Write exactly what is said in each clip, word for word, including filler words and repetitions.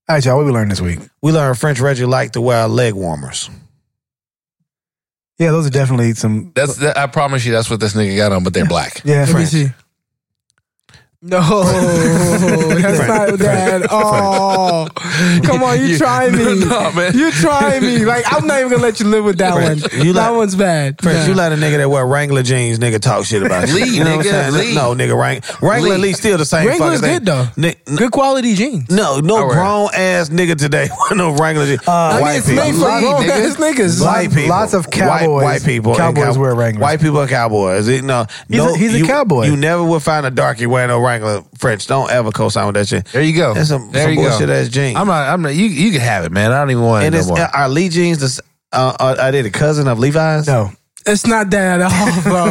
All right, y'all, what we learned this week? We learned French Reggie liked to wear leg warmers. Yeah, those are definitely some... That's that, I promise you that's what this nigga got on, but they're black. Yeah, Let me French. see. No, that's not that. Oh, come on, you try me. No, man. You try me. Like, I'm not even gonna let you live with that French, one. you that like- one's bad. French, Nah. you let a nigga that wear Wrangler jeans, nigga, talk shit about you. Lee, You know what I'm nigga, saying? Lee. No, nigga, Wrang- Wrangler Lee. Lee still the same Wrangler's fucking good though. thing. Ni- n- Good quality jeans. No, no All right. grown ass nigga today with no Wrangler jeans. Uh, I mean, white it's people. made for Lee, grown nigga. ass niggas. White people. Lots of White, cowboys- white people. and cowboys cow- wear Wranglers. White people are cowboys. It- no, He's no, a- he's a you, cowboy. You never will find a darkie wearing no Wrangler French. Don't ever co-sign with that shit. There you go. That's some, there some you bullshit go. ass jeans. I'm not. I'm not. You you can have it, man. I don't even want it and no it's, more. are Lee jeans the, uh, are, are they the cousin of Levi's? No. It's not that at all, bro.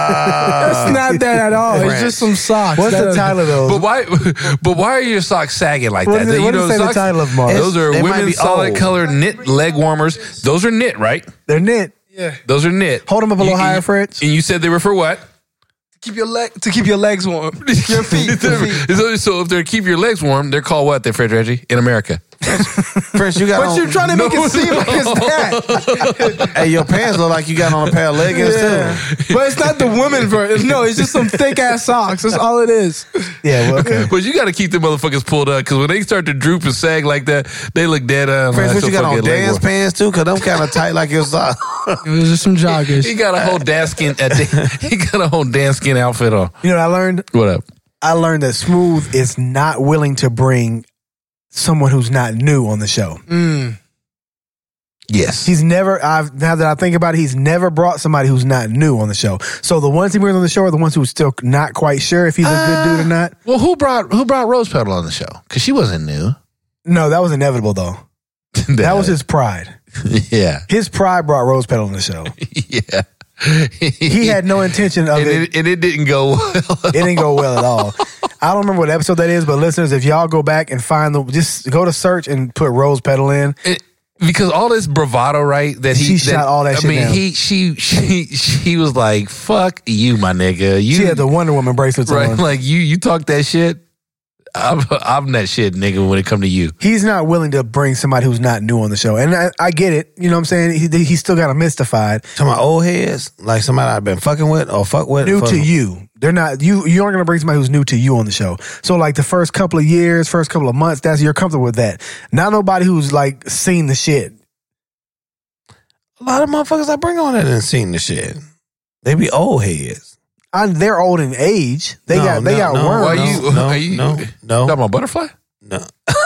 It's not that at all. It's French. just some socks. What's That the is- title of those? But why? But why are your socks sagging like What that? is it- You what know, does it say the socks- title of them are? Those are They might be women's solid old. color knit leg warmers. Those are knit, right? They're knit. Yeah. Those are knit. Hold them up a little You- higher, you- French. And you said they were for what? Keep your leg to keep your legs warm. Your feet. Your feet. so, so if they're keep your legs warm, they're called what? They're French Reggie in America. French, you got But on, you're trying to make No, it seem like it's that. hey, your pants look like you got on a pair of leggings Yeah. too. But it's not the women version. No, it's just some thick ass socks. That's all it is. Yeah, well, okay. But you got to keep the motherfuckers pulled up because when they start to droop and sag like that, they look dead on. French, like what some you got on fucking leg dance warm. pants too? Cause them kind of tight like your socks. It was just some joggers. He got a whole dance skin. A, he got a whole dance skin outfit on. You know what I learned? What up? I learned that Smooth is not willing to bring someone who's not new on the show. Mm. Yes. He's never, I've now that I think about it, he's never brought somebody who's not new on the show. So the ones he brings on the show are the ones who are still not quite sure if he's a good dude or not. Well, who brought who brought Rose Petal on the show? Because she wasn't new. No, that was inevitable though. That was his pride. Yeah. His pride brought Rose Petal on the show. Yeah. He had no intention of and it. it, and it didn't go well. It didn't go well at all. I don't remember what episode that is, but listeners, if y'all go back and find the, just go to search and put Rose Petal in. It- because all this bravado, right? That She he shot that, all that I shit mean, down. he she she she was like, "Fuck you, my nigga." You She had the Wonder Woman bracelets right? on. Like you you talk that shit. I'm I'm that shit, nigga. When it come to you, He's not willing to bring somebody who's not new on the show. And I, I get it. You know what I'm saying? He, he's still got him mystified. To my old heads, like somebody I've been fucking with or fuck with. New fuck- to you. They're not, you, you aren't going to bring somebody who's new to you on the show. So like the first couple of years, first couple of months, that's, you're comfortable with that. Not nobody who's like seen the shit. A lot of motherfuckers I bring on that and seen the shit. They be old heads. I, they're old in age. They No, got, they no, got no. worms. Why no, you- no, are you- no, no, talking about butterfly? no.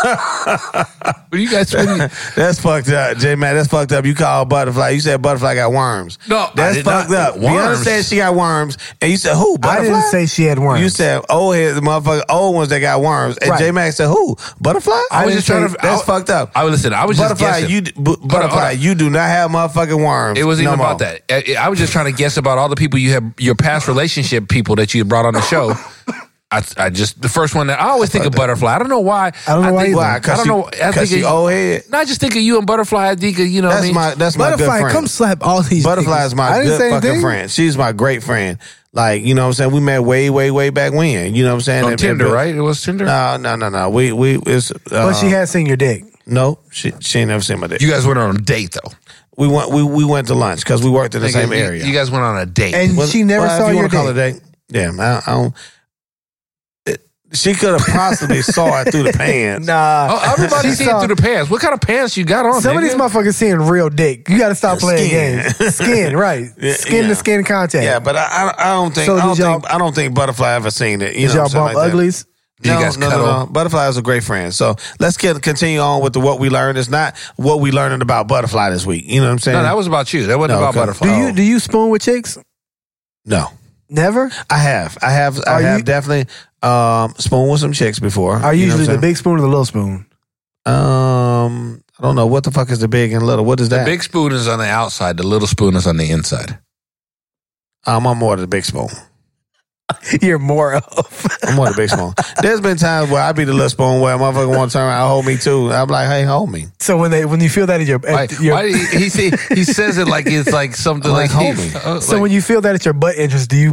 What you guys? What you, That's fucked up, J Man. That's fucked up. You call butterfly. You said butterfly got worms. No, I that's did fucked not- up. Rihanna worms. said she got worms, and you said who? I Butterfly. didn't say she had worms. You said old heads, motherfucker, old ones that got worms, and Right. J Max said who? Butterfly. I was didn't just trying say- to. That's I, fucked up. I was listen. I was just Butterfly, guessing. you d- bu- butterfly, on. you do not have motherfucking worms. It wasn't no even about more. that. I, I was just trying to guess about all the people you have, your past relationship people that you had brought on the show. I, I just the first one that I always think of Butterfly. I don't know why. I don't know why think, either. Why? I Cause don't you, know. I Cause think she of, old head. no, I just think of you and Butterfly. I think of, you know. what I That's mean? my that's my good Butterfly, friend. come slap all these. Butterfly niggas. is my I didn't good say fucking anything. friend. She's my great friend. Like, you know what I'm saying? We met way, way, way back when. You know what I'm saying? on And- Tinder, and- right? It was Tinder. No, no, no, no. We we it's uh, But she has seen your dick. no, she she ain't never seen my dick. You guys went on a date though. we went we we went to lunch because we worked in the Nigga, same you- area. You guys went on a date. And Well, she never well, saw if you your wanna call dick. it a date. Yeah, I, I don't. it- she could have possibly saw it through the pants. Nah. Oh, everybody She see saw- it through the pants. What kind of pants you got on? Some of nigga? these motherfuckers seeing real dick. You got to stop playing Skin. games. Skin, right? Yeah, Skin yeah. to skin contact. Yeah, but I, I, I don't think So I don't did y'all- think I don't think Butterfly ever seen it. You Did know y'all what I'm saying, bump like that. uglies? Did you No, guys no, no, cuddle? no. Butterfly is a great friend. So let's get continue on with the what we learned. It's not what we learned about Butterfly this week. You know what I'm saying? No, that was about you. That wasn't No, about okay. Butterfly. Do Oh. you do you spoon with chicks? no. Never. I have, I have, I Are have you- definitely um, spooned with some chicks before. Are you know what usually I'm the big spoon or the little spoon? saying? Um, I don't know what the fuck is the big and little. What is The that? big spoon is on the outside. The little spoon is on the inside. um, I'm more the big spoon. You're more of. I'm more the big spoon. There's been times where I be the little spoon where a motherfucker want to turn around and hold me too. I'm like, hey, hold me. So when they when you feel that at your, Why, at your why did he, he say he says it like it's like something Like, like, homie. uh, so like- when you feel that at your butt entrance, do you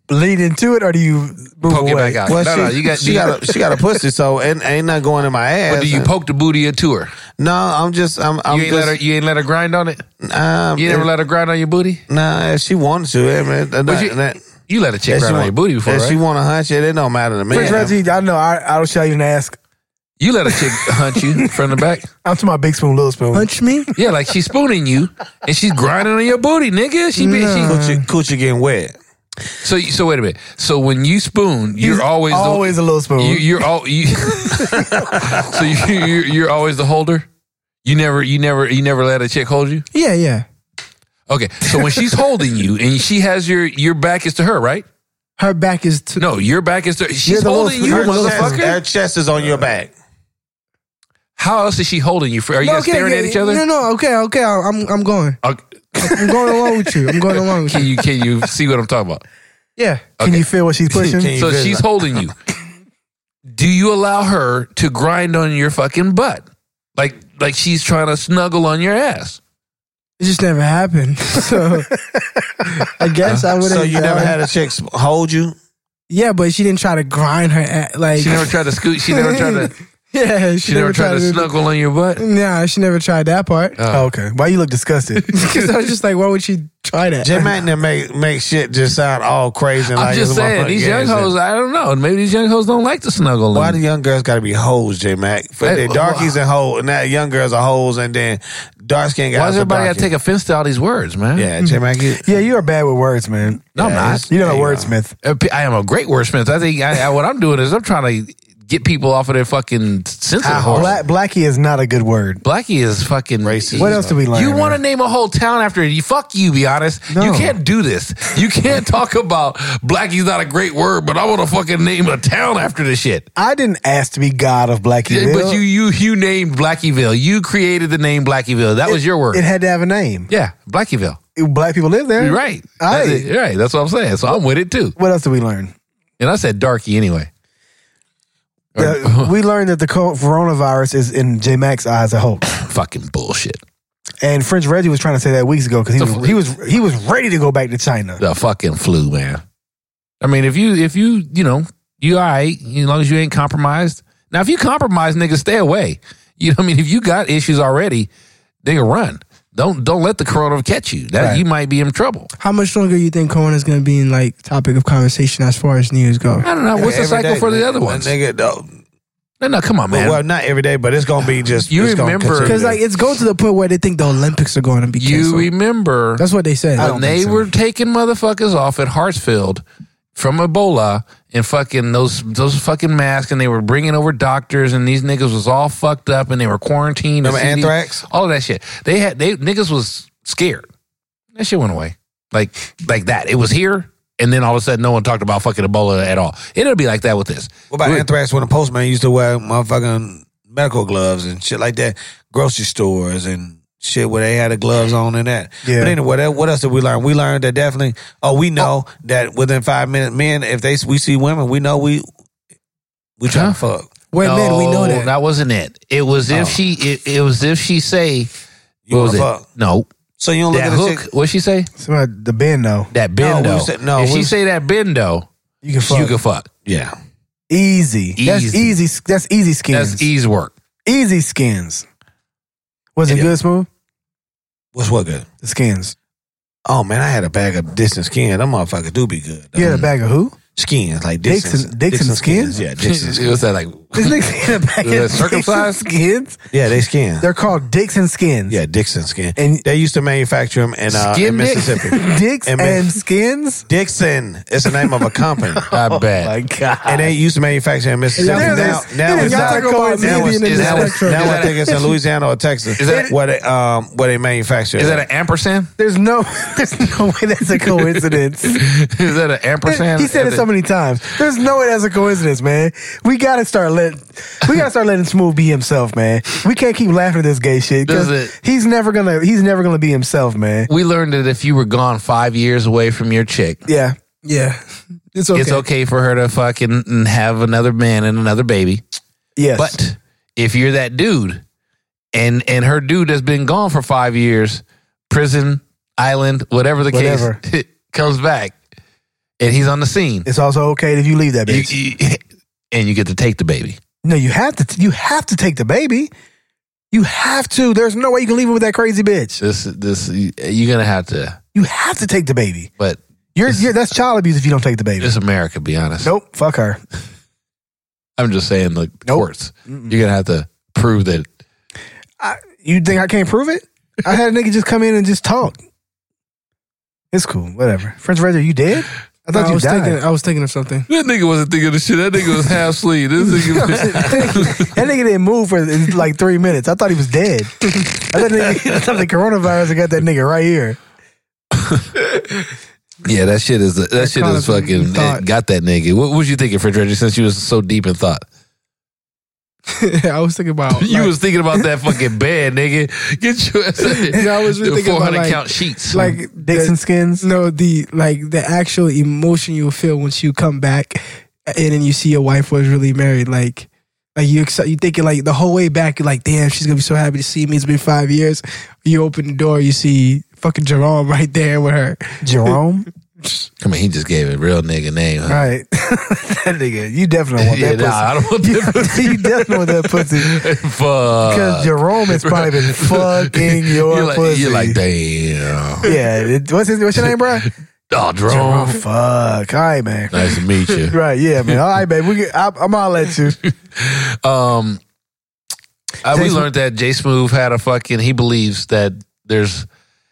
lead into it, or do you move Poke it away? back out. Well, no, she, no, you got she got a she got a pussy, so ain't, ain't not going in my ass. Or do you poke the booty to her? No, I'm just I'm I'm You ain't just let her. You ain't let her grind on it. um, You never if- let her grind on your booty. Nah, if she wanted to, I mean, that, But you- that, You let a chick if she grind on want- your booty before, if right? she want to hunch it, it don't matter to me. Prince Reggie, I know. I, I don't shall even ask. You let a chick hunt you from the back. I'm talking about big spoon, little spoon. Punch me? Yeah, like she's spooning you and she's grinding on your booty, nigga. She be she. Coochie, coochie getting wet. So so wait a minute. So when you spoon, you're He's always always the, a little spoon. You, you're all you. So you you're, you're always the holder. You never you never you never let a chick hold you. Yeah, yeah. Okay, so when she's holding you and she has your your back is to her, right? Her back is to No, your back is to. She's You're the holding little- you, you're the little Chest, motherfucker. her chest is on your back. How else is she holding you? For, are you No, guys staring okay, at each other? No, no, okay, okay. I'm I'm going. Okay. I'm going along with you. I'm going along with Can you. you can you see what I'm talking about? Yeah. Can Okay. you feel what she's pushing? Can you- So visit. she's holding you. Do you allow her to grind on your fucking butt? Like like she's trying to snuggle on your ass. It just never happened. So I guess I would have. So you never had a chick hold you? Yeah, but she didn't try to grind her at, like. She never tried to scoot. She never tried to. Yeah, she, She never tried to snuggle on your butt. Nah, she never tried that part. Oh, okay. Why you look disgusted? Because I was just like, why would she try that? J Mac didn't make make shit just sound all crazy. I'm like just it's a saying, motherfucking these young gas. hoes. I don't know. Maybe these young hoes don't like to snuggle. Why and- do young girls got to be hoes, J Mac? For Hey, the darkies and hoes, and that young girls are hoes, and then dark skin guys. Why does are everybody got to darky. take offense to all these words, man? Yeah, J Mac. You, yeah, you are bad with words, man. No, I'm Yeah, not. it's- You're not a There you go. wordsmith. Uh, I am a great wordsmith. I think I, I, what I'm doing is I'm trying to get people off of their fucking sensitive horse. Black, blackie is not a good word. Blackie is fucking Racist. What else do we learn? You want to man? name a whole town after you? Fuck you, be honest. No. You can't do this. You can't talk about Blackie's not a great word, but I want to fucking name a town after this shit. I didn't ask to be God of Blackieville. But you you you named Blackieville. You created the name Blackieville. That was your word. It had to have a name. Yeah, Blackieville. Black people live there. You're right. All That's right. it. You're right. That's what I'm saying. So I'm with it too. What else did we learn? And I said darky anyway. Uh, we learned that the co- coronavirus is in J Mac's eyes a hoax. Fucking bullshit. And French Reggie was trying to say that weeks ago because he was, he was he was ready to go back to China. The fucking flu, man. I mean, if you if you you know you all right, as long as you ain't compromised. Now, if you compromise, nigga, stay away. You know what I mean? If you got issues already, nigga, run. Don't don't let the corona catch you. That Right. you might be in trouble. How much longer you think Corona is going to be in like topic of conversation as far as news go? I don't know. What's the every cycle day, for the nigga, other ones? Nigga, no, No, no, come on, man. well, not every day, but it's gonna be just. You it's gonna remember- continue Because to- like it's going to the point where they think the Olympics are going to be you canceled. remember That's what they said. I when don't they think so. were taking motherfuckers off at Hartsfield from Ebola and fucking those those fucking masks, and they were bringing over doctors, and these niggas was all fucked up, and they were quarantined. Remember the C D anthrax? All of that shit. They had they niggas was scared. That shit went away. Like like that. It was here, and then all of a sudden, no one talked about fucking Ebola at all. It'll be like that with this. What about We're- anthrax when the postman used to wear motherfucking medical gloves and shit like that? Grocery stores and shit where they had the gloves on and that. Yeah. But anyway, what, what else did we learn? We learned that definitely, oh, we know that within five minutes, men, if they we see women, we know we we trying to fuck. We're men, we know No, that. That wasn't it. It was if Oh. she. It, it was if she say. You What was wanna it? fuck. No, So you don't look that at the hook. chick. What'd she say? Somebody, the bend though. That No, bendo. we said- no, if we- she say that bendo, You can fuck. you can fuck. Yeah. easy. That's Easy. easy. That's easy skins. That's ease work. Easy skins. Was it Yeah. good, Smooth? What's what good? The skins. Oh man, I had a bag of Dixon skin. Them motherfuckers do be good. You had a bag of who? Skins like Dixon- Dixon, Dixon skins? Yeah, Dixon What's skins. that like? This nigga had a bag Was that of circumcised? Dixon skins. Yeah, they skins. They're called Dixon skins. Yeah, Dixon skin. And- they used to manufacture them in, uh, Skin in dick? Mississippi. Dicks And and, man- skins. Dixon. It's the name of a company. I Oh bet. my god! And they used to manufacture in Mississippi. There's- Now, there's- now, there's it's not not. a coincidence. Now, it's, in is the that- spectrum. now is I that- think it's in Louisiana or Texas. Is that- where they um where they manufacture? Is it. that an ampersand? There's no, there's no way that's a coincidence. Is that an ampersand? He said it so many times. There's no way that's a coincidence, man. We gotta start letting, we gotta start letting Smooth be himself, man. We can't keep laughing at this gay shit. 'cause Does it- He's never gonna, he's never gonna be himself, man. We learned that if you were gone five years away from your chick, Yeah, Yeah. It's okay. it's okay for her to fucking have another man and another baby. yes. But if you're that dude, and and her dude has been gone for five years, prison, island, whatever the Whatever. case, comes back, and he's on the scene. It's also okay if you leave that bitch. You- you- and you get to take the baby. No, you have to. You have to take the baby. You have to. There's no way you can leave it with that crazy bitch. This, this, you're gonna have to. You have to take the baby. But You're, you're that's child abuse if you don't take the baby. it's America. Be honest. Nope. Fuck her. I'm just saying, like Nope. courts. You're gonna have to prove that. I, you think I can't prove it? I had a nigga just come in and just talk. It's cool. Whatever. French Razor, you dead? I thought I you was died. thinking. I was thinking of something. That nigga wasn't thinking of shit. That nigga was half asleep. This nigga was, That nigga didn't move for like three minutes. I thought he was dead. I thought, nigga, I thought the coronavirus had got that nigga right here. yeah, that shit is that, That shit kind is of fucking thought. got that nigga. What was you thinking, French Reggie? Since you was so deep in thought, I was thinking about. you like, was thinking about that fucking bed, nigga. Get your ass And I was really thinking four about, hundred like- count sheets. like Dicks and the, skins. no, the like the actual emotion you feel once you come back, and then you see your wife was really married. Like, like you exci- you thinking like the whole way back, you're like, damn, she's gonna be so happy to see me. It's been five years. You open the door, you see fucking Jerome right there with her. Jerome? I mean, he just gave a real nigga name. Huh? Right. That nigga. You definitely want Yeah, that nah, I don't want pussy. that pussy. You definitely want that pussy. Fuck. Because Jerome has probably been fucking your you're like, pussy. You're like, damn. Yeah. it- What's, his, what's your name, bro? Oh, Jerome. Jerome. Fuck. All right, man. Nice to meet you. Right, yeah, man. All right, babe. We can, I, I'm gonna let you. Um, uh, we Jay learned that Jay Smooth had a fucking. He believes that there's.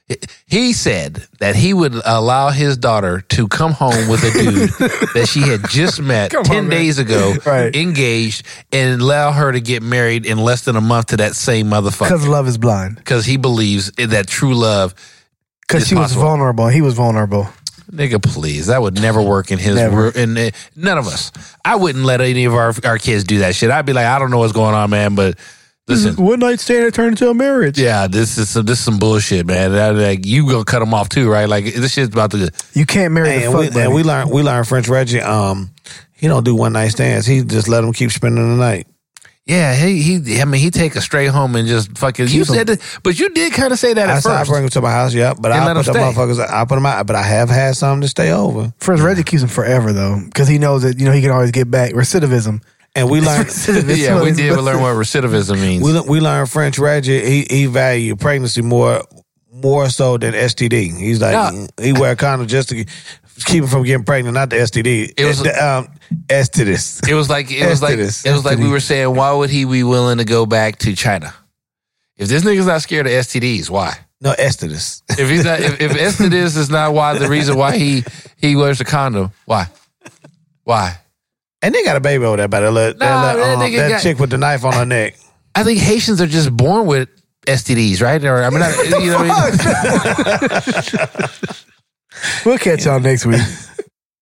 He said that he would allow his daughter to come home with a dude that she had just met Come on, ten man. days ago, Right. engaged, and allow her to get married in less than a month to that same Because motherfucker. love is blind. Because he believes in that true love. Because It's she was possible. vulnerable. He was vulnerable. Nigga, please. That would never work in his Never. world. And uh, none of us. I wouldn't let any of our, our kids do that shit. I'd be like, I don't know what's going on, man, but listen. One night stand that turned into a marriage. Yeah, this is some this is some bullshit, man. That, like you gonna cut them off too, right? Like this shit's about to. You can't marry the And fuck we, buddy. and we learned we learned French Reggie. Um, he don't do one night stands. He just let them keep spending the night. Yeah, he he. I mean, he take a straight home and just fucking. You Keep 'em. said, that, but you did kind of say that I, at said I first. bring them to my house, yeah, but And I let put 'em the stay. motherfuckers. I put them out, but I have had some to stay over. French Reggie keeps him forever though, because he knows that you know he can always get back. Recidivism. And we learned. Recidivism. yeah, we did learn what recidivism means. We we learned French Reggie. He he valued pregnancy more more so than S T D. He's like Yeah. he wear a condom just to keep him from getting pregnant, not the S T D. It was- the, um S to this. It was like it was like Exodus. it was like we were saying. Why would he be willing to go back to China? If this nigga's not scared of S T Ds, why? No S to this. If he's not, if, if S T Ds is not why the reason why he he wears a condom, why? Why? And they got a baby over there, by the that, Nah, that, that um, nigga that got- chick with the knife on her neck. I think Haitians are just born with S T Ds, right? Or I mean, not, you know, what I mean? We'll catch y'all next week.